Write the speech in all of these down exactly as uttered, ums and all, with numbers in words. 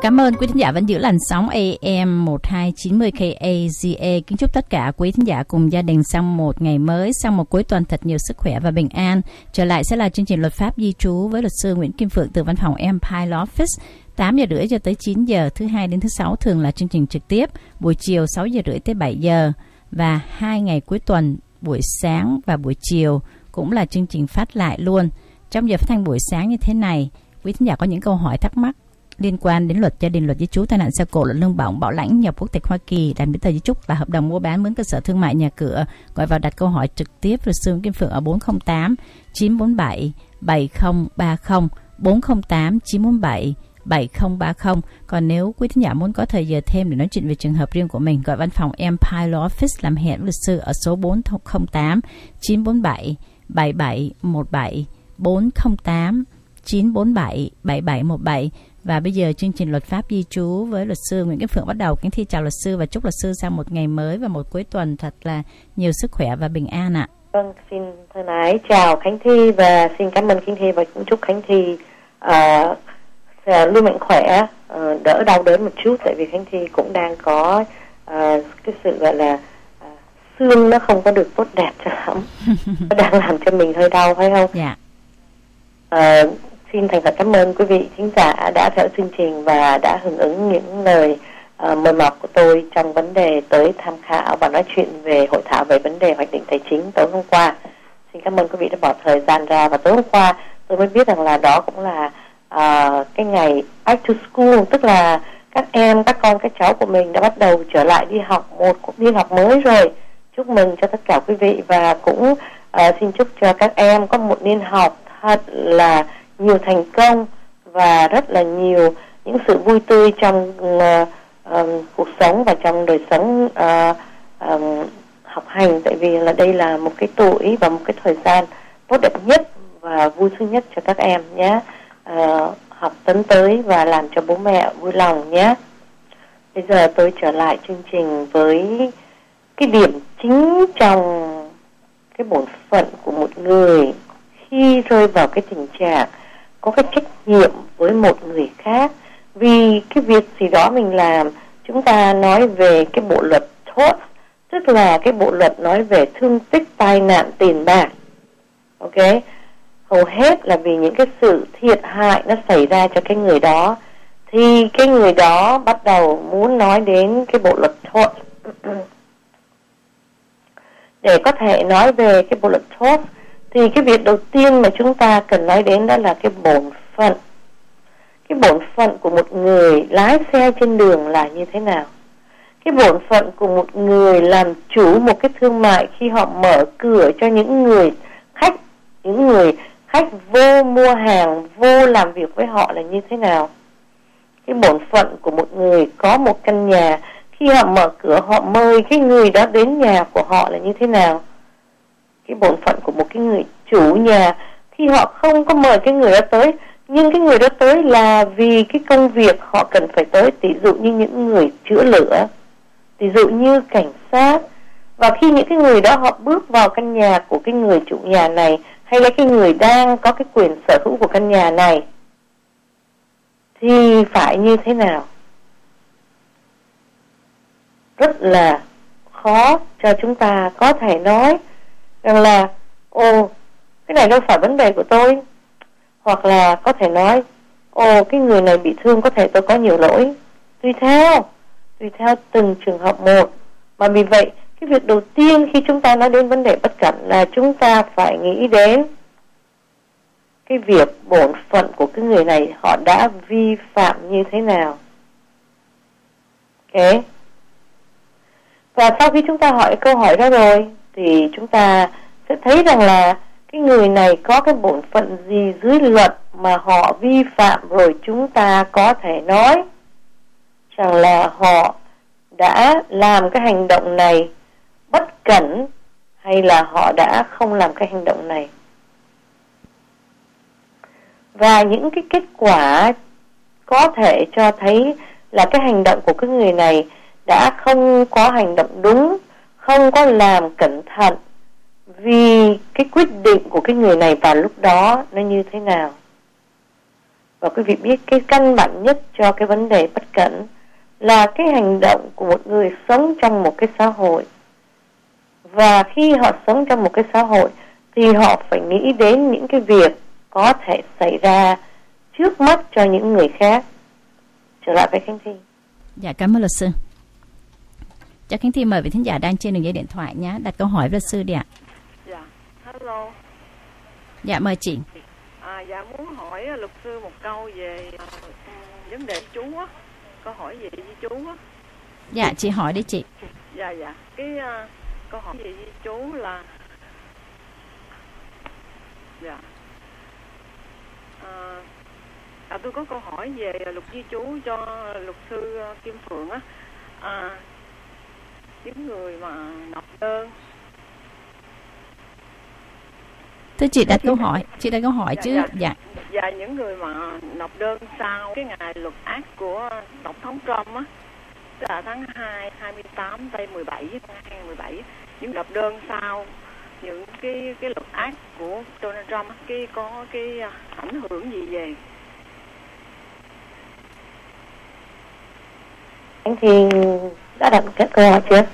Cảm ơn quý thính giả vẫn giữ làn sóng a em một hai chín mươi K A Z A. Kính chúc tất cả quý thính giả cùng gia đình sang một ngày mới, sang một cuối tuần thật nhiều sức khỏe và bình an. Trở lại sẽ là chương trình luật pháp di trú với luật sư Nguyễn Kim Phượng từ văn phòng Empire Law Office. tám giờ rưỡi cho tới chín giờ, thứ hai đến thứ sáu thường là chương trình trực tiếp, buổi chiều sáu giờ rưỡi tới bảy giờ. Và hai ngày cuối tuần, buổi sáng và buổi chiều cũng là chương trình phát lại luôn. Trong giờ phát thanh buổi sáng như thế này, quý thính giả có những câu hỏi thắc mắc liên quan đến luật gia đình, luật di trú, tai nạn xe cộ, luật lương bổng, bảo lãnh, nhập quốc tịch Hoa Kỳ, đàn giấy tờ di trúc và hợp đồng mua bán mướn cơ sở thương mại nhà cửa, gọi vào đặt câu hỏi trực tiếp luật sư Kim Phượng ở bốn không tám chín bốn bảy bảy không ba không, bốn không tám chín bốn bảy bảy không ba không. Còn nếu quý thính giả muốn có thời giờ thêm để nói chuyện về trường hợp riêng của mình, gọi văn phòng Empire Law Office làm hẹn với luật sư ở số bốn không tám chín bốn bảy bảy bảy một bảy, bốn không tám chín bốn bảy bảy bảy một bảy. Và bây giờ chương trình luật pháp di trú với luật sư Nguyễn Kim Phượng bắt đầu. Kính thi chào luật sư và chúc luật sư sang một ngày mới và một cuối tuần thật là nhiều sức khỏe và bình an ạ. Vâng, xin thân ái chào Khánh Thi và xin cảm ơn Khánh Thi và cũng chúc Khánh Thi uh, luôn mạnh khỏe, uh, đỡ đau đớn một chút, tại vì Khánh Thi cũng đang có uh, cái sự gọi là uh, xương nó không có được tốt đẹp cho lắm. Nó đang làm cho mình hơi đau phải không? Dạ. Uh, Xin thành thật cảm ơn quý vị khán giả đã theo chương trình và đã hưởng ứng những lời uh, mời mọc của tôi trong vấn đề tới tham khảo và nói chuyện về hội thảo về vấn đề hoạch định tài chính tối hôm qua. Xin cảm ơn quý vị đã bỏ thời gian ra, và tối hôm qua tôi mới biết rằng là đó cũng là uh, cái ngày back to school, tức là các em, các con, các cháu của mình đã bắt đầu trở lại đi học một niên học mới rồi. Chúc mừng cho tất cả quý vị và cũng uh, xin chúc cho các em có một niên học thật là nhiều thành công và rất là nhiều những sự vui tươi trong uh, uh, cuộc sống và trong đời sống uh, uh, học hành, tại vì là đây là một cái tuổi và một cái thời gian tốt đẹp nhất và vui sướng nhất cho các em nhé. Uh, học tấn tới và làm cho bố mẹ vui lòng nhé. Bây giờ tôi trở lại chương trình với cái điểm chính trong cái bổn phận của một người khi rơi vào cái tình trạng có cái trách nhiệm với một người khác vì cái việc gì đó mình làm. Chúng ta nói về cái bộ luật tort, tức là cái bộ luật nói về thương tích, tai nạn, tiền bạc. Ok, hầu hết là vì những cái sự thiệt hại nó xảy ra cho cái người đó, thì cái người đó bắt đầu muốn nói đến cái bộ luật tort. Để có thể nói về cái bộ luật tort thì cái việc đầu tiên mà chúng ta cần nói đến đó là cái bổn phận. Cái bổn phận của một người lái xe trên đường là như thế nào? Cái bổn phận của một người làm chủ một cái thương mại khi họ mở cửa cho những người khách, những người khách vô mua hàng, vô làm việc với họ là như thế nào? Cái bổn phận của một người có một căn nhà, khi họ mở cửa họ mời cái người đó đến nhà của họ là như thế nào? Cái bổn phận của một cái người chủ nhà khi họ không có mời cái người đó tới, nhưng cái người đó tới là vì cái công việc họ cần phải tới, ví dụ như những người chữa lửa, ví dụ như cảnh sát. Và khi những cái người đó họ bước vào căn nhà của cái người chủ nhà này, hay là cái người đang có cái quyền sở hữu của căn nhà này, thì phải như thế nào? Rất là khó cho chúng ta có thể nói rằng là ồ, cái này đâu phải vấn đề của tôi. Hoặc là có thể nói ồ, cái người này bị thương, có thể tôi có nhiều lỗi. Tùy theo Tùy theo từng trường hợp một. Mà vì vậy cái việc đầu tiên khi chúng ta nói đến vấn đề bất cẩn là chúng ta phải nghĩ đến cái việc bổn phận của cái người này họ đã vi phạm như thế nào. Ok. Và sau khi chúng ta hỏi câu hỏi đó rồi thì chúng ta sẽ thấy rằng là cái người này có cái bổn phận gì dưới luật mà họ vi phạm, rồi chúng ta có thể nói rằng là họ đã làm cái hành động này bất cẩn hay là họ đã không làm cái hành động này. Và những cái kết quả có thể cho thấy là cái hành động của cái người này đã không có hành động đúng, không có làm cẩn thận, vì cái quyết định của cái người này vào lúc đó nó như thế nào. Và quý vị biết cái căn bản nhất cho cái vấn đề bất cẩn là cái hành động của một người sống trong một cái xã hội. Và khi họ sống trong một cái xã hội thì họ phải nghĩ đến những cái việc có thể xảy ra trước mắt cho những người khác. Trở lại với Khánh Thi. Dạ, cảm ơn luật sư. Cho Khánh Thi mời vị thính giả đang trên đường dây điện thoại nhé, đặt câu hỏi với luật sư đi ạ. Dạ, hello. Dạ, mời chị. À, dạ muốn hỏi luật sư một câu về uh, vấn đề chú á, câu hỏi về di chú á. Dạ, chị hỏi đi chị. Dạ dạ, cái uh, câu hỏi về di chú là dạ. À, à, tôi có câu hỏi về luật di trú cho luật sư uh, Kim Phượng á. À, những người mà nộp đơn. Thưa chị đặt câu hỏi, chị đặt câu hỏi dạ, chứ. Dạ. Dạ. Dạ, những người mà nộp đơn sau cái ngày luật ác của Tổng thống Trump á, tức là tháng hai, hai mươi tám, tây mười bảy, hai nghìn mười bảy, những nộp đơn sau những cái cái luật ác của Donald Trump, cái có cái ảnh hưởng gì về? Anh thì đã đặt các câu hỏi chưa?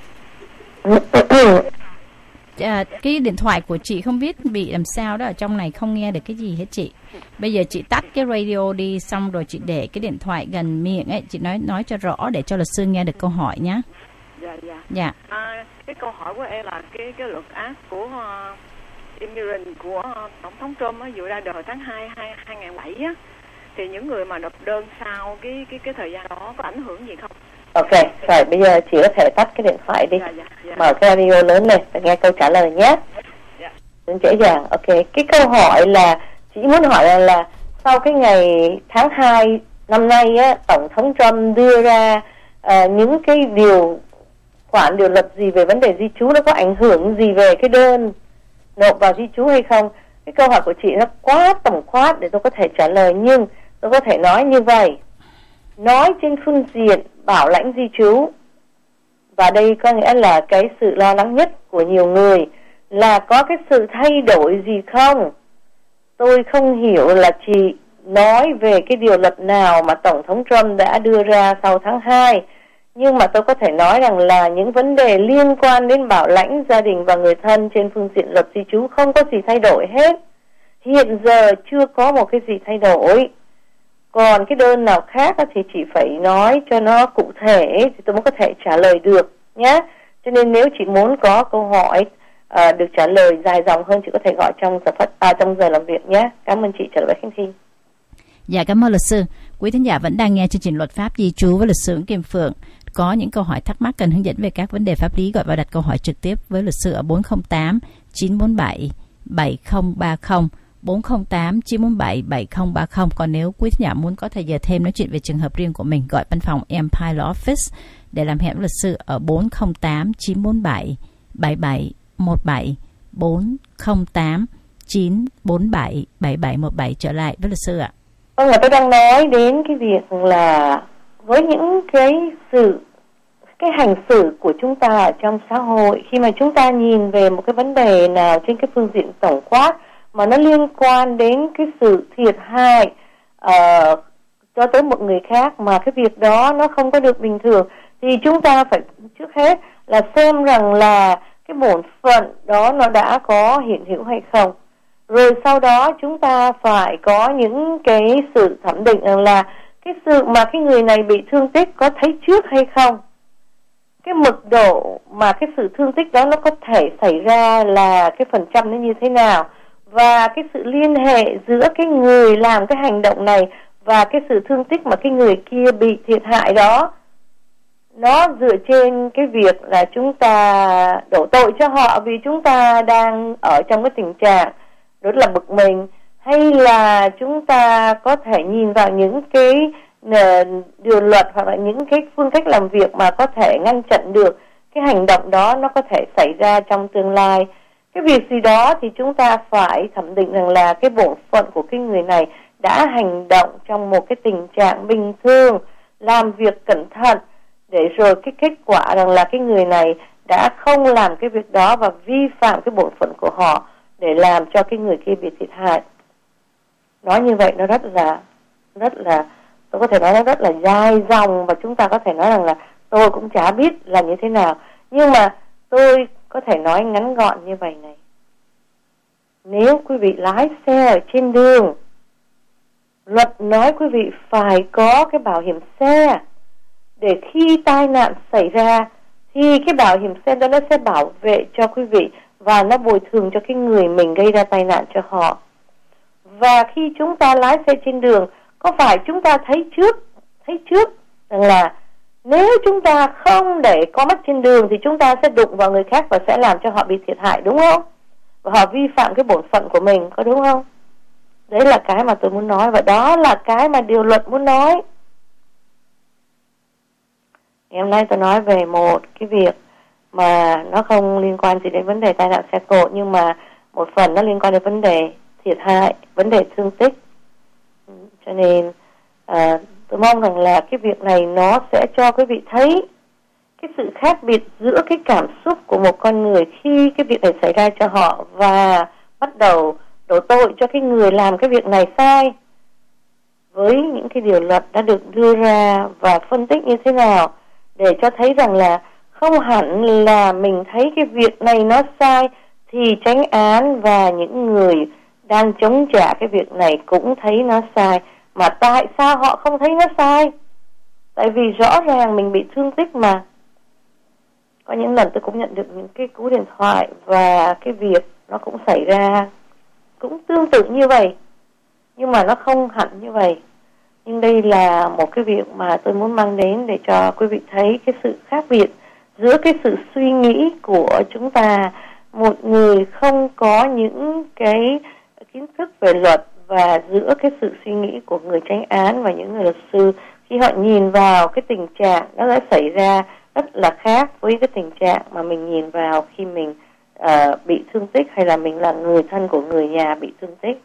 À, cái điện thoại của chị không biết bị làm sao đó, ở trong này không nghe được cái gì hết chị. Bây giờ chị tắt cái radio đi, xong rồi chị để cái điện thoại gần miệng ấy, chị nói nói cho rõ để cho luật sư nghe được câu hỏi nhé. Dạ dạ. Dạ. À, cái câu hỏi của em là cái cái luật ác của uh, immigrant của uh, Tổng thống Trump á, vừa ra đời tháng hai, hai nghìn không trăm lẻ bảy á, thì những người mà nộp đơn sau cái cái cái thời gian đó có ảnh hưởng gì không? Ok, rồi bây giờ chị có thể tắt cái điện thoại đi, dạ, dạ, dạ. mở cái radio lớn lên và nghe câu trả lời nhé. Dạ. Dễ dàng. Ok, cái câu hỏi là chị muốn hỏi là, là sau cái ngày tháng hai năm nay á, Tổng thống Trump đưa ra uh, những cái điều khoản điều luật gì về vấn đề di trú, nó có ảnh hưởng gì về cái đơn nộp vào di trú hay không? Cái câu hỏi của chị nó quá tổng quát để tôi có thể trả lời, nhưng tôi có thể nói như vậy. Nói trên phương diện bảo lãnh di trú, và đây có nghĩa là cái sự lo lắng nhất của nhiều người là có cái sự thay đổi gì không? Tôi không hiểu là chị nói về cái điều luật nào mà Tổng thống Trump đã đưa ra sau tháng hai, nhưng mà tôi có thể nói rằng là những vấn đề liên quan đến bảo lãnh gia đình và người thân trên phương diện luật di trú không có gì thay đổi hết. Hiện giờ chưa có một cái gì thay đổi. Còn cái đơn nào khác thì chị phải nói cho nó cụ thể thì tôi mới có thể trả lời được nhé. Cho nên nếu chị muốn có câu hỏi à, được trả lời dài dòng hơn, chị có thể gọi trong giờ phát à, trong giờ làm việc nhé. Cảm ơn chị. Trả lời Khánh Thi. Dạ, cảm ơn luật sư. Quý thính giả vẫn đang nghe chương trình Luật pháp di trú với luật sư Kim Phượng. Có những câu hỏi thắc mắc cần hướng dẫn về các vấn đề pháp lý, gọi vào đặt câu hỏi trực tiếp với luật sư ở bốn không tám chín bốn bảy bảy không ba không, bốn không tám chín bốn bảy bảy không ba không. Còn nếu quý thính giả muốn có thời giờ thêm nói chuyện về trường hợp riêng của mình, gọi văn phòng Empire Law Office để làm hẹn với luật sư ở bốn không tám chín bốn bảy bảy bảy một bảy, bốn không tám chín bốn bảy bảy bảy một bảy. Trở lại với luật sư ạ. Vâng, tôi đang nói đến cái việc là với những cái sự cái hành xử của chúng ta ở trong xã hội, khi mà chúng ta nhìn về một cái vấn đề nào trên cái phương diện tổng quát mà nó liên quan đến cái sự thiệt hại uh, cho tới một người khác, mà cái việc đó nó không có được bình thường, thì chúng ta phải trước hết là xem rằng là cái bổn phận đó nó đã có hiện hữu hay không. Rồi sau đó chúng ta phải có những cái sự thẩm định rằng là cái sự mà cái người này bị thương tích có thấy trước hay không. Cái mực độ mà cái sự thương tích đó nó có thể xảy ra là cái phần trăm nó như thế nào. Và cái sự liên hệ giữa cái người làm cái hành động này và cái sự thương tích mà cái người kia bị thiệt hại đó, nó dựa trên cái việc là chúng ta đổ tội cho họ vì chúng ta đang ở trong cái tình trạng rất là bực mình, hay là chúng ta có thể nhìn vào những cái điều luật hoặc là những cái phương cách làm việc mà có thể ngăn chặn được cái hành động đó nó có thể xảy ra trong tương lai. Cái việc gì đó thì chúng ta phải thẩm định rằng là cái bổn phận của cái người này đã hành động trong một cái tình trạng bình thường, làm việc cẩn thận, để rồi cái kết quả rằng là cái người này đã không làm cái việc đó và vi phạm cái bổn phận của họ để làm cho cái người kia bị thiệt hại. Nói như vậy nó rất là rất là, tôi có thể nói nó rất là dài dòng, và chúng ta có thể nói rằng là tôi cũng chả biết là như thế nào. Nhưng mà tôi có thể nói ngắn gọn như vậy này. Nếu quý vị lái xe ở trên đường, luật nói quý vị phải có cái bảo hiểm xe, để khi tai nạn xảy ra thì cái bảo hiểm xe đó nó sẽ bảo vệ cho quý vị và nó bồi thường cho cái người mình gây ra tai nạn cho họ. Và khi chúng ta lái xe trên đường, có phải chúng ta thấy trước thấy trước rằng là nếu chúng ta không để có mắt trên đường thì chúng ta sẽ đụng vào người khác và sẽ làm cho họ bị thiệt hại, đúng không? Và họ vi phạm cái bổn phận của mình, có đúng không? Đấy là cái mà tôi muốn nói, và đó là cái mà điều luật muốn nói. Ngày hôm nay tôi nói về một cái việc mà nó không liên quan gì đến vấn đề tai nạn xe cộ, nhưng mà một phần nó liên quan đến vấn đề thiệt hại, vấn đề thương tích. Cho nên à, tôi mong rằng là cái việc này nó sẽ cho quý vị thấy cái sự khác biệt giữa cái cảm xúc của một con người khi cái việc này xảy ra cho họ, và bắt đầu đổ tội cho cái người làm cái việc này sai, với những cái điều luật đã được đưa ra và phân tích như thế nào, để cho thấy rằng là không hẳn là mình thấy cái việc này nó sai thì chánh án và những người đang chống trả cái việc này cũng thấy nó sai. Mà tại sao họ không thấy nó sai? Tại vì rõ ràng mình bị thương tích mà. Có những lần tôi cũng nhận được những cái cú điện thoại, và cái việc nó cũng xảy ra cũng tương tự như vậy, nhưng mà nó không hẳn như vậy. Nhưng đây là một cái việc mà tôi muốn mang đến để cho quý vị thấy cái sự khác biệt giữa cái sự suy nghĩ của chúng ta, một người không có những cái kiến thức về luật, và giữa cái sự suy nghĩ của người chánh án và những người luật sư, khi họ nhìn vào cái tình trạng nó đã xảy ra rất là khác với cái tình trạng mà mình nhìn vào khi mình uh, bị thương tích, hay là mình là người thân của người nhà bị thương tích.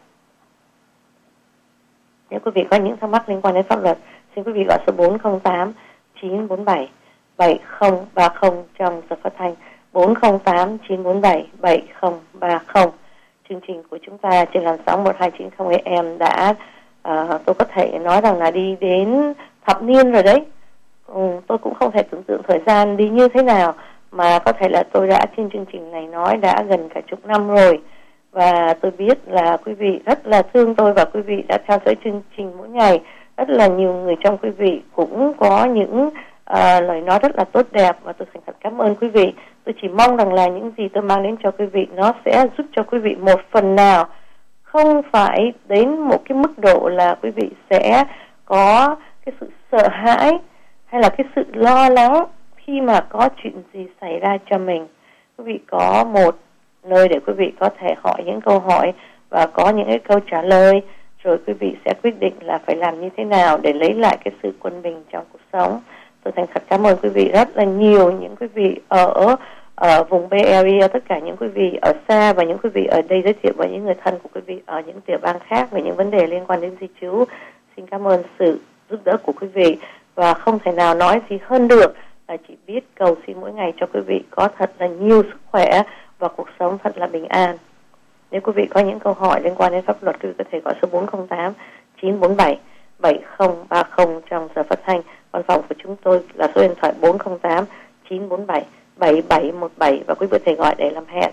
Nếu quý vị có những thắc mắc liên quan đến pháp luật, xin quý vị gọi số bốn không tám chín bốn bảy bảy không ba không trong giờ phát thanh, bốn không tám chín bốn bảy bảy không ba không. Chương trình của chúng ta trên làn sóng một hai chín không A M đã, uh, tôi có thể nói rằng là đi đến thập niên rồi đấy. Ừ, tôi cũng không thể tưởng tượng thời gian đi như thế nào, mà có thể là tôi đã trên chương trình này nói đã gần cả chục năm rồi. Và tôi biết là quý vị rất là thương tôi, và quý vị đã theo dõi chương trình mỗi ngày. Rất là nhiều người trong quý vị cũng có những uh, lời nói rất là tốt đẹp, và tôi thành thật cảm ơn quý vị. Tôi chỉ mong rằng là những gì tôi mang đến cho quý vị nó sẽ giúp cho quý vị một phần nào, không phải đến một cái mức độ là quý vị sẽ có cái sự sợ hãi hay là cái sự lo lắng khi mà có chuyện gì xảy ra cho mình. Quý vị có một nơi để quý vị có thể hỏi những câu hỏi và có những cái câu trả lời, rồi quý vị sẽ quyết định là phải làm như thế nào để lấy lại cái sự quân bình trong cuộc sống. Tôi thành thật cảm ơn quý vị rất là nhiều, những quý vị ở ở vùng Bay Area, tất cả những quý vị ở xa và những quý vị ở đây giới thiệu với những người thân của quý vị ở những tiểu bang khác về những vấn đề liên quan đến di trú. Xin cảm ơn sự giúp đỡ của quý vị, và không thể nào nói gì hơn được là chỉ biết cầu xin mỗi ngày cho quý vị có thật là nhiều sức khỏe và cuộc sống thật là bình an. Nếu quý vị có những câu hỏi liên quan đến pháp luật, quý vị có thể gọi số bốn không tám chín bốn bảy bảy không ba không trong giờ phát thanh. Văn phòng của chúng tôi là số điện thoại bốn không tám chín bốn bảy bảy bảy một bảy, và quý vị có thể gọi để làm hẹn.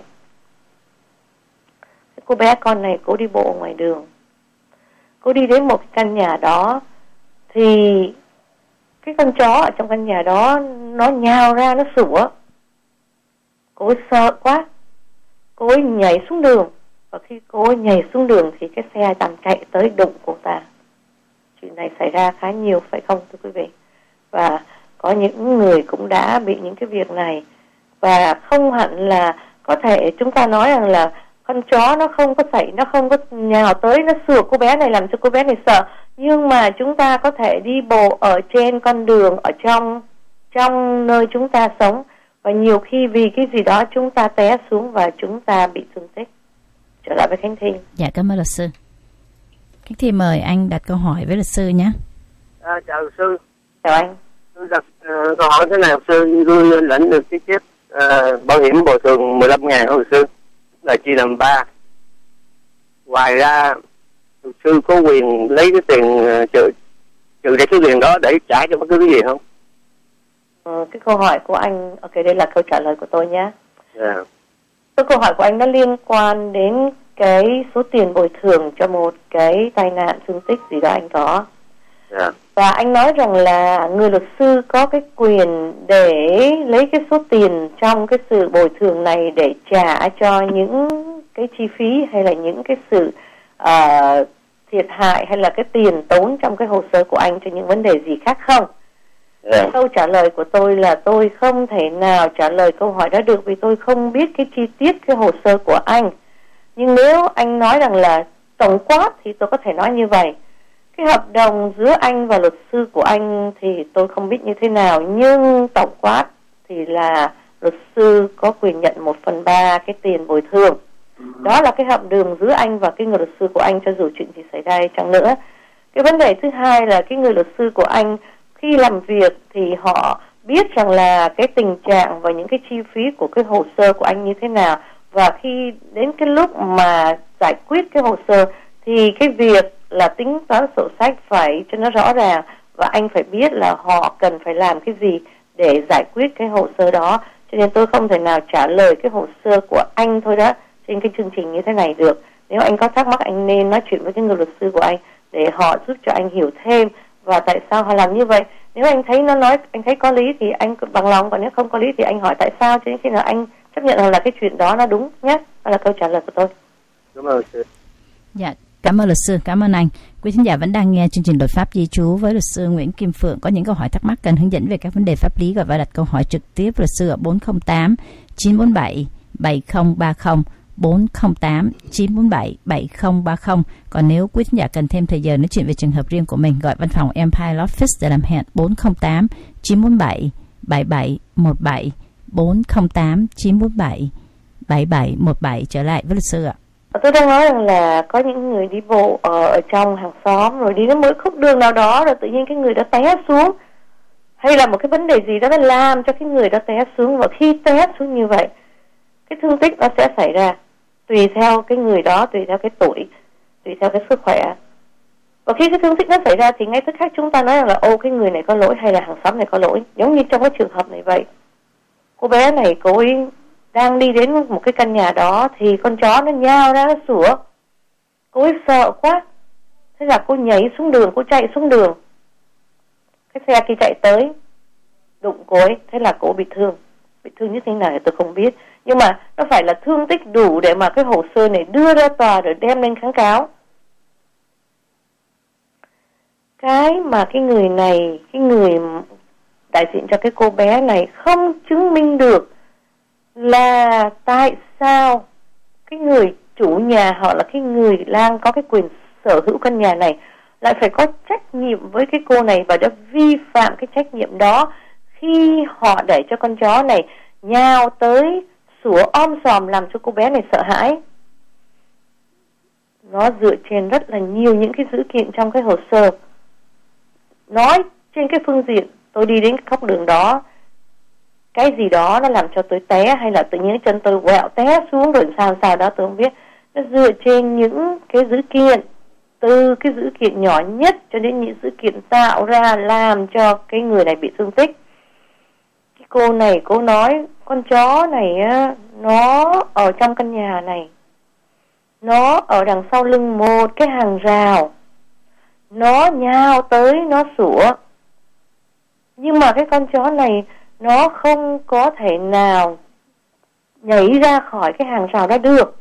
Cô bé con này cô đi bộ ngoài đường, cô đi đến một cái căn nhà đó, thì cái con chó ở trong căn nhà đó nó nhào ra, nó sủa. Cô ấy sợ quá, cô ấy nhảy xuống đường, và khi cô ấy nhảy xuống đường thì cái xe đang chạy tới đụng cô ta. Chuyện này xảy ra khá nhiều phải không thưa quý vị? Và có những người cũng đã bị những cái việc này, và không hẳn là có thể chúng ta nói rằng là con chó nó không có xảy, nó không có nhào tới, nó sủa cô bé này làm cho cô bé này sợ. Nhưng mà chúng ta có thể đi bộ ở trên con đường, ở trong trong nơi chúng ta sống, và nhiều khi vì cái gì đó chúng ta té xuống và chúng ta bị thương tích. Trở lại với Khánh Thi. Dạ, cảm ơn luật sư. Khánh Thi mời anh đặt câu hỏi với luật sư nhé. À, chào luật sư. Chào anh. Tôi đặt uh, câu hỏi thế này, luật sư, tôi lãnh được cái chiếc uh, bảo hiểm bồi thường mười lăm ngàn của luật sư, là chia làm ba. Ngoài ra luật sư có quyền lấy cái tiền trừ trừ cái số tiền đó để trả cho bất cứ cái gì không? Ờ, cái câu hỏi của anh, ok, đây là câu trả lời của tôi nhé. Yeah. Cái câu hỏi của anh nó liên quan đến cái số tiền bồi thường cho một cái tai nạn thương tích gì đó anh có. Yeah. Và anh nói rằng là người luật sư có cái quyền để lấy cái số tiền trong cái sự bồi thường này để trả cho những cái chi phí hay là những cái sự uh, thiệt hại hay là cái tiền tốn trong cái hồ sơ của anh cho những vấn đề gì khác không? Yeah. Câu trả lời của tôi là tôi không thể nào trả lời câu hỏi đó được vì tôi không biết cái chi tiết cái hồ sơ của anh. Nhưng nếu anh nói rằng là tổng quát thì tôi có thể nói như vậy. Cái hợp đồng giữa anh và luật sư của anh thì tôi không biết như thế nào, nhưng tổng quát thì là luật sư có quyền nhận một phần ba cái tiền bồi thường. Đó là cái hợp đồng giữa anh và cái người luật sư của anh cho dù chuyện gì xảy ra chăng nữa. Cái vấn đề thứ hai là cái người luật sư của anh khi làm việc thì họ biết rằng là cái tình trạng và những cái chi phí của cái hồ sơ của anh như thế nào. Và khi đến cái lúc mà giải quyết cái hồ sơ thì cái việc là tính toán sổ sách phải cho nó rõ ràng. Và anh phải biết là họ cần phải làm cái gì để giải quyết cái hồ sơ đó. Cho nên tôi không thể nào trả lời cái hồ sơ của anh thôi đó trên cái chương trình như thế này được. Nếu anh có thắc mắc anh nên nói chuyện với cái người luật sư của anh để họ giúp cho anh hiểu thêm và tại sao họ làm như vậy. Nếu anh thấy nó nói, anh thấy có lý thì anh bằng lòng, còn nếu không có lý thì anh hỏi tại sao, cho đến khi nào anh chấp nhận là cái chuyện đó nó đúng nhé. Đó là câu trả lời của tôi. Cảm ơn sư. Dạ, cảm ơn luật sư, cảm ơn anh. Quý thính giả vẫn đang nghe chương trình Luật pháp di trú với luật sư Nguyễn Kim Phượng. Có những câu hỏi thắc mắc cần hướng dẫn về các vấn đề pháp lý gọi và đặt câu hỏi trực tiếp luật sư ở bốn không tám chín bốn bảy bảy không ba không, bốn không tám chín bốn bảy bảy không ba không. Còn nếu quý thính giả cần thêm thời giờ nói chuyện về trường hợp riêng của mình, gọi văn phòng Empire Law Office để làm hẹn bốn không tám chín bốn bảy bảy bảy một bảy, bốn không tám chín bốn bảy bảy bảy một bảy. Trở lại với luật sư ạ. Tôi đang nói rằng là có những người đi bộ ở, ở trong hàng xóm rồi đi đến mỗi khúc đường nào đó rồi tự nhiên cái người đó té xuống, hay là một cái vấn đề gì đó đã làm cho cái người đó té xuống, và khi té xuống như vậy cái thương tích nó sẽ xảy ra tùy theo cái người đó, tùy theo cái tuổi, tùy theo cái sức khỏe. Và khi cái thương tích nó xảy ra thì ngay tức khắc chúng ta nói rằng là ô cái người này có lỗi hay là hàng xóm này có lỗi. Giống như trong cái trường hợp này vậy, cô bé này cô ấy đang đi đến một cái căn nhà đó thì con chó nó nhao ra nó sủa, cô ấy sợ quá, thế là cô nhảy xuống đường, cô chạy xuống đường. Cái xe kia chạy tới đụng cô ấy, thế là cô bị thương. Bị thương như thế nào thì tôi không biết, nhưng mà nó phải là thương tích đủ để mà cái hồ sơ này đưa ra tòa rồi đem lên kháng cáo. Cái mà cái người này, cái người đại diện cho cái cô bé này không chứng minh được là tại sao cái người chủ nhà họ là cái người đang có cái quyền sở hữu căn nhà này lại phải có trách nhiệm với cái cô này và đã vi phạm cái trách nhiệm đó khi họ để cho con chó này nhào tới sủa om sòm làm cho cô bé này sợ hãi. Nó dựa trên rất là nhiều những cái dữ kiện trong cái hồ sơ. Nói trên cái phương diện tôi đi đến cái khúc đường đó, cái gì đó nó làm cho tôi té hay là tự nhiên chân tôi quẹo té xuống rồi sao sao đó tôi không biết. Nó dựa trên những cái dữ kiện, từ cái dữ kiện nhỏ nhất cho đến những dữ kiện tạo ra làm cho cái người này bị thương tích. Cái cô này cô nói con chó này á, nó ở trong căn nhà này, nó ở đằng sau lưng một cái hàng rào, nó nhào tới nó sủa, nhưng mà cái con chó này nó không có thể nào nhảy ra khỏi cái hàng rào đó được.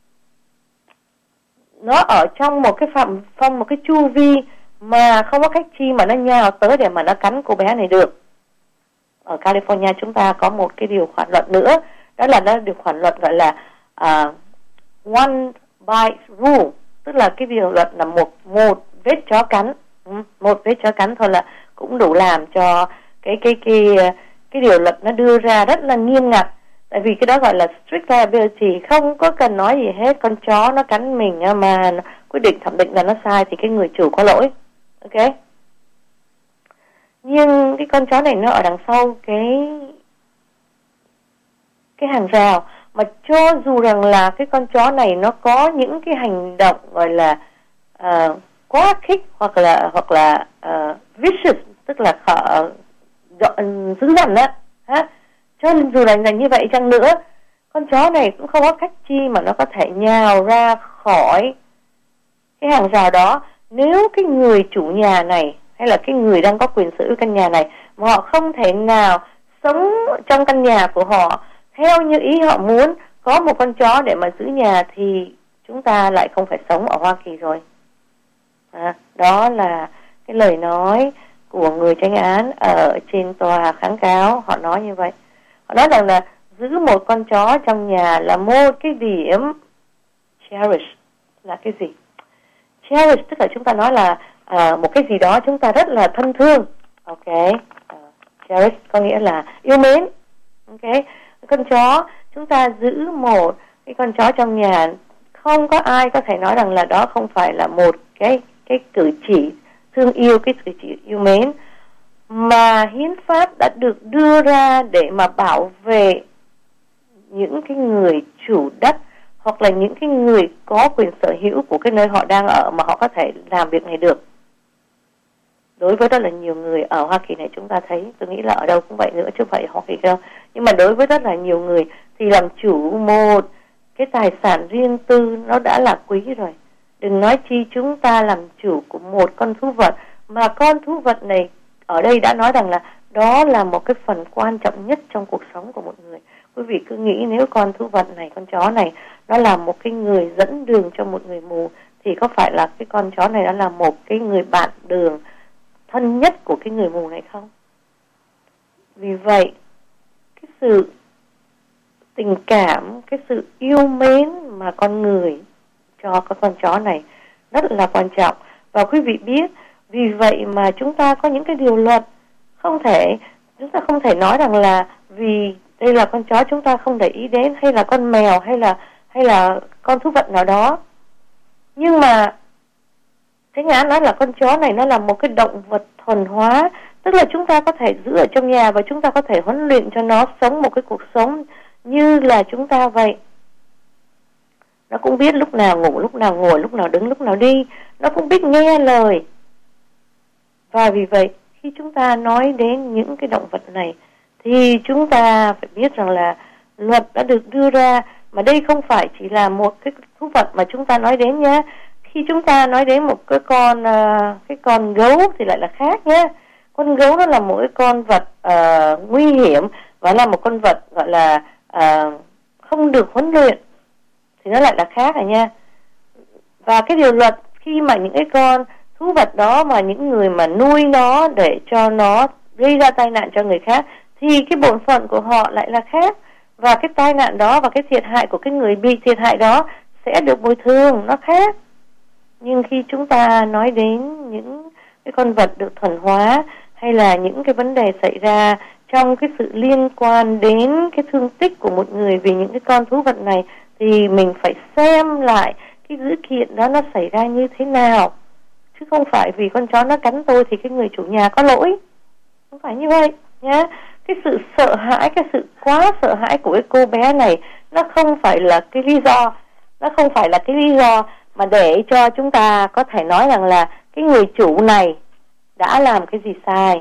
Nó ở trong một cái phạm phong, một cái chu vi mà không có cách chi mà nó nhào tới để mà nó cắn cô bé này được. Ở California chúng ta có một cái điều khoản luật nữa, đó là nó điều khoản luật gọi là uh, one bite rule, tức là cái điều luật là một một vết chó cắn, một vết chó cắn thôi là cũng đủ làm cho cái cái cái cái điều luật nó đưa ra rất là nghiêm ngặt. Tại vì cái đó gọi là strict liability, không có cần nói gì hết, con chó nó cắn mình mà quyết định thẩm định là nó sai thì cái người chủ có lỗi. Ok. Nhưng cái con chó này nó ở đằng sau cái cái hàng rào, mà cho dù rằng là cái con chó này nó có những cái hành động gọi là uh, quá khích hoặc là hoặc là uh, vicious, tức là khở, dữ dằn á, ha. Cho nên dù là, là như vậy chăng nữa, con chó này cũng không có cách chi mà nó có thể nhào ra khỏi cái hàng rào đó. Nếu cái người chủ nhà này hay là cái người đang có quyền sở hữu căn nhà này mà họ không thể nào sống trong căn nhà của họ theo như ý họ muốn, có một con chó để mà giữ nhà, thì chúng ta lại không phải sống ở Hoa Kỳ rồi. À, đó là cái lời nói của người tranh án ở trên tòa kháng cáo. Họ nói như vậy. Họ nói rằng là giữ một con chó trong nhà là một cái điểm cherish. Là cái gì? Cherish tức là chúng ta nói là uh, một cái gì đó chúng ta rất là thân thương. Ok. Uh, cherish có nghĩa là yêu mến. Ok. Con chó, chúng ta giữ một cái con chó trong nhà, không có ai có thể nói rằng là đó không phải là một cái cái cử chỉ thương yêu, cái cử chỉ yêu mến mà hiến pháp đã được đưa ra để mà bảo vệ những cái người chủ đất hoặc là những cái người có quyền sở hữu của cái nơi họ đang ở mà họ có thể làm việc này được. Đối với rất là nhiều người ở Hoa Kỳ này chúng ta thấy, tôi nghĩ là ở đâu cũng vậy nữa chứ không phải Hoa Kỳ đâu, nhưng mà đối với rất là nhiều người thì làm chủ một cái tài sản riêng tư nó đã là quý rồi. Đừng nói chi chúng ta làm chủ của một con thú vật, mà con thú vật này ở đây đã nói rằng là đó là một cái phần quan trọng nhất trong cuộc sống của một người. Quý vị cứ nghĩ nếu con thú vật này, con chó này, nó là một cái người dẫn đường cho một người mù, thì có phải là cái con chó này nó là một cái người bạn đường thân nhất của cái người mù này không? Vì vậy, cái sự tình cảm, cái sự yêu mến mà con người cho cái con chó này rất là quan trọng. Và quý vị biết, vì vậy mà chúng ta có những cái điều luật không thể, chúng ta không thể nói rằng là vì đây là con chó chúng ta không để ý đến, hay là con mèo, hay là hay là con thú vật nào đó. Nhưng mà Thánh án nói là con chó này nó là một cái động vật thuần hóa, tức là chúng ta có thể giữ ở trong nhà và chúng ta có thể huấn luyện cho nó sống một cái cuộc sống như là chúng ta vậy. Nó cũng biết lúc nào ngủ, lúc nào ngồi, lúc nào đứng, lúc nào đi. Nó cũng biết nghe lời. Và vì vậy, khi chúng ta nói đến những cái động vật này, thì chúng ta phải biết rằng là luật đã được đưa ra, mà đây không phải chỉ là một cái thú vật mà chúng ta nói đến nhé. Khi chúng ta nói đến một cái con cái con gấu thì lại là khác nhé. Con gấu nó là một cái con vật uh, nguy hiểm và là một con vật gọi là uh, không được huấn luyện, thì nó lại là khác rồi nha. Và cái điều luật khi mà những cái con thú vật đó mà những người mà nuôi nó để cho nó gây ra tai nạn cho người khác, thì cái bổn phận của họ lại là khác. Và cái tai nạn đó và cái thiệt hại của cái người bị thiệt hại đó sẽ được bồi thường, nó khác. Nhưng khi chúng ta nói đến những cái con vật được thuần hóa, hay là những cái vấn đề xảy ra trong cái sự liên quan đến cái thương tích của một người vì những cái con thú vật này, thì mình phải xem lại cái dữ kiện đó nó xảy ra như thế nào. Chứ không phải vì con chó nó cắn tôi thì cái người chủ nhà có lỗi. Không phải như vậy nhé. Cái sự sợ hãi, cái sự quá sợ hãi của cái cô bé này, nó không phải là cái lý do, nó không phải là cái lý do mà để cho chúng ta có thể nói rằng là cái người chủ này đã làm cái gì sai.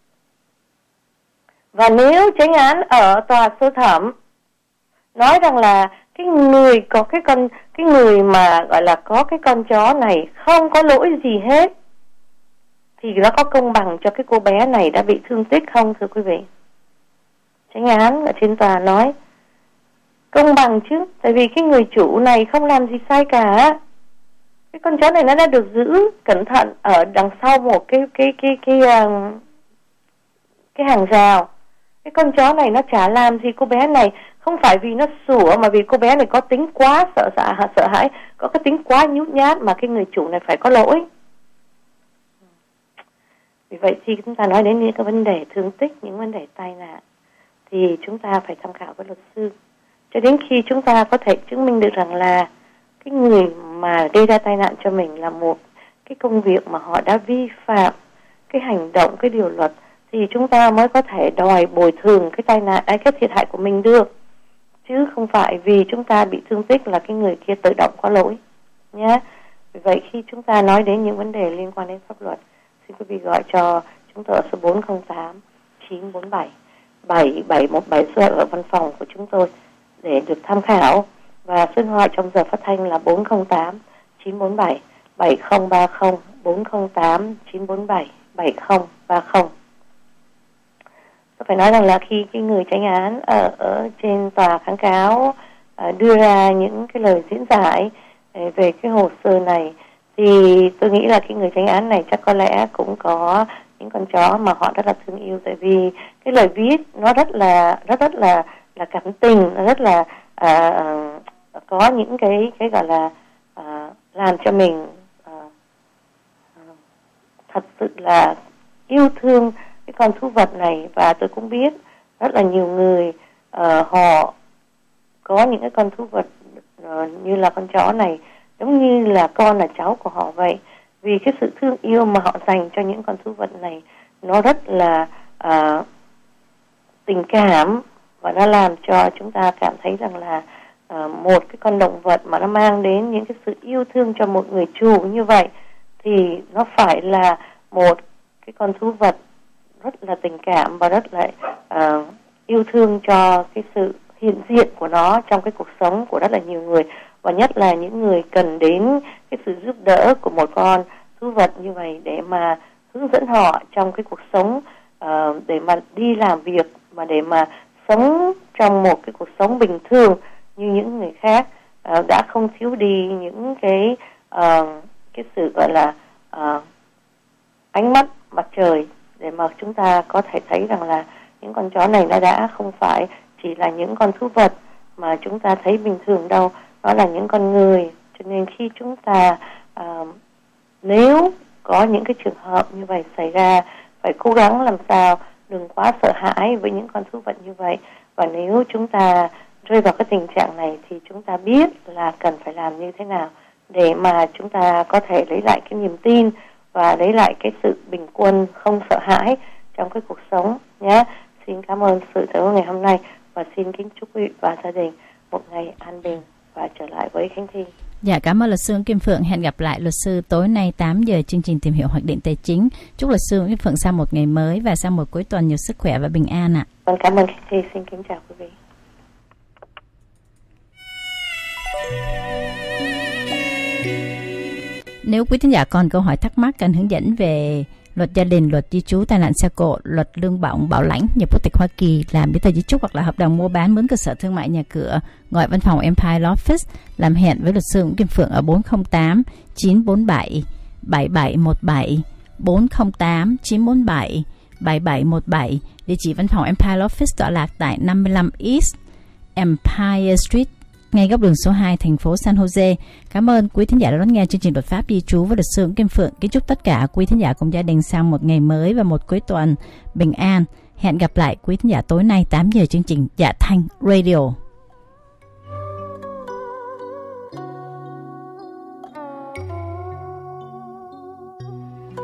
Và nếu chánh án ở tòa sơ thẩm nói rằng là cái người có cái con cái người mà gọi là có cái con chó này không có lỗi gì hết, thì nó có công bằng cho cái cô bé này đã bị thương tích không, thưa quý vị? Chánh án ở trên tòa nói công bằng chứ, tại vì cái người chủ này không làm gì sai cả. Cái con chó này nó đã được giữ cẩn thận ở đằng sau một cái cái cái cái cái, uh, cái hàng rào. Cái con chó này nó chả làm gì cô bé này, không phải vì nó sủa mà vì cô bé này có tính quá sợ sợ sợ hãi, có cái tính quá nhút nhát mà cái người chủ này phải có lỗi. Vì vậy khi chúng ta nói đến những cái vấn đề thương tích, những vấn đề tai nạn, thì chúng ta phải tham khảo với luật sư cho đến khi chúng ta có thể chứng minh được rằng là cái người mà gây ra tai nạn cho mình là một cái công việc mà họ đã vi phạm cái hành động, cái điều luật, thì chúng ta mới có thể đòi bồi thường cái tai nạn, cái thiệt hại của mình được. Chứ không phải vì chúng ta bị thương tích là cái người kia tự động có lỗi nhé. Vì vậy khi chúng ta nói đến những vấn đề liên quan đến pháp luật, xin quý vị gọi cho chúng tôi ở số bốn không tám chín bốn bảy bảy bảy một bảy số ở văn phòng của chúng tôi để được tham khảo, và số điện thoại trong giờ phát thanh là bốn không tám chín bốn bảy bảy không ba không bốn không tám chín bốn bảy bảy không ba không. Tôi phải nói rằng là khi cái người tranh án ở, ở trên tòa kháng cáo uh, đưa ra những cái lời diễn giải uh, về cái hồ sơ này, thì tôi nghĩ là cái người tranh án này chắc có lẽ cũng có những con chó mà họ rất là thương yêu, tại vì cái lời viết nó rất là rất rất là là cảm tình, nó rất là uh, có những cái cái gọi là uh, làm cho mình uh, uh, thật sự là yêu thương cái con thú vật này. Và tôi cũng biết rất là nhiều người uh, họ có những cái con thú vật uh, như là con chó này giống như là con là cháu của họ vậy, vì cái sự thương yêu mà họ dành cho những con thú vật này nó rất là uh, tình cảm, và nó làm cho chúng ta cảm thấy rằng là uh, một cái con động vật mà nó mang đến những cái sự yêu thương cho một người chủ như vậy thì nó phải là một cái con thú vật rất là tình cảm và rất là uh, yêu thương cho cái sự hiện diện của nó trong cái cuộc sống của rất là nhiều người, và nhất là những người cần đến cái sự giúp đỡ của một con thú vật như vậy để mà hướng dẫn họ trong cái cuộc sống, uh, để mà đi làm việc, mà để mà sống trong một cái cuộc sống bình thường như những người khác, uh, đã không thiếu đi những cái uh, cái sự gọi là uh, ánh mắt mặt trời để mà chúng ta có thể thấy rằng là những con chó này nó đã không phải chỉ là những con thú vật mà chúng ta thấy bình thường đâu, nó là những con người. Cho nên khi chúng ta uh, nếu có những cái trường hợp như vậy xảy ra, phải cố gắng làm sao đừng quá sợ hãi với những con thú vật như vậy, và nếu chúng ta rơi vào cái tình trạng này thì chúng ta biết là cần phải làm như thế nào để mà chúng ta có thể lấy lại cái niềm tin và lấy lại cái sự bình quân, không sợ hãi trong cái cuộc sống nhé. Xin cảm ơn sự tới ngày hôm nay và xin kính chúc quý vị và gia đình một ngày an bình và trở lại với Khánh Thi. Dạ, cảm ơn luật sư Kim Phượng. Hẹn gặp lại luật sư tối nay tám giờ chương trình Tìm hiểu hoạch định tài chính. Chúc luật sư Kim Phượng sau một ngày mới và sau một cuối tuần nhiều sức khỏe và bình an ạ. Vâng, cảm ơn Khánh Thi. Xin kính chào quý vị. Nếu quý thính giả còn câu hỏi thắc mắc cần hướng dẫn về luật gia đình, luật di trú, tai nạn xe cộ, luật lương bổng, bảo lãnh, nhập quốc tịch Hoa Kỳ, làm giấy tờ di chúc hoặc là hợp đồng mua bán, mướn cơ sở thương mại, nhà cửa, gọi văn phòng Empire Law Office, làm hẹn với luật sư Nguyễn Kim Phượng ở bốn không tám chín bốn bảy bảy bảy một bảy bốn không tám chín bốn bảy bảy bảy một bảy. Địa chỉ văn phòng Empire Law Office tọa lạc tại năm mươi lăm East Empire Street, ngay góc đường số hai, thành phố San Jose. Cảm ơn quý thính giả đã đón nghe chương trình luật pháp di trú với luật sư Kim Phượng. Kính chúc tất cả quý thính giả cùng gia đình sang một ngày mới và một cuối tuần bình an. Hẹn gặp lại quý thính giả tối nay tám giờ chương trình Dạ Thanh Radio.